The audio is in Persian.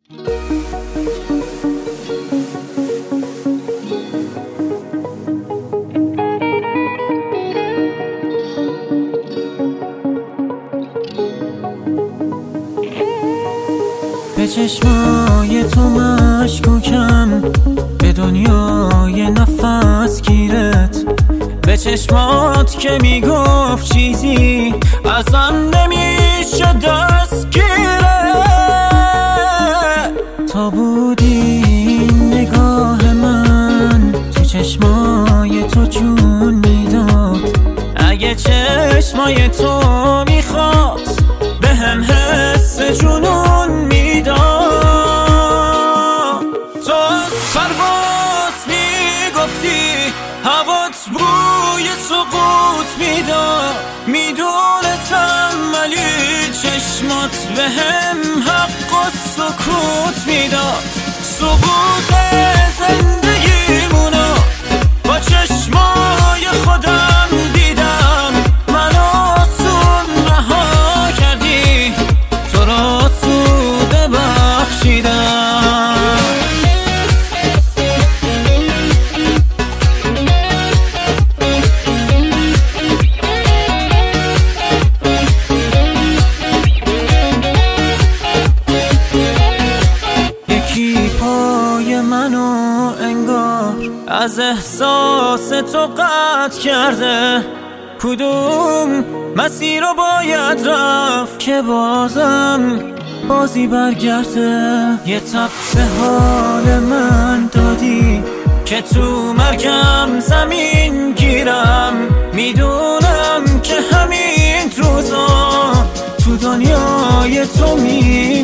به چشمای تو مشکوکم، به دنیای نفس گیرت، به چشمات که میگفت چیزی ازم نمیشه دستگیره. تا بودی نگاه من تو چشمای تو جون میداد، اگه چشمای تو میخواست به هم حس جنون میداد. تو از پرواز میگفتی هوات بوی سقوط میداد، میدونستم ولی چشمات به هم حق و سکوت میداد. سقوط زندگیمونو با چشمای خودم دیدم، منو آسون رها کردی، تو را سوده بخشیدم. یکی پای منو انگار از احساس تو قطع کرده، کدوم مسیر رو باید رفت که بازم بازی برگرده. یه تب به حال من دادی که تو مرگم زمین گیرم، میدونم که همین روزا تو دنیای تو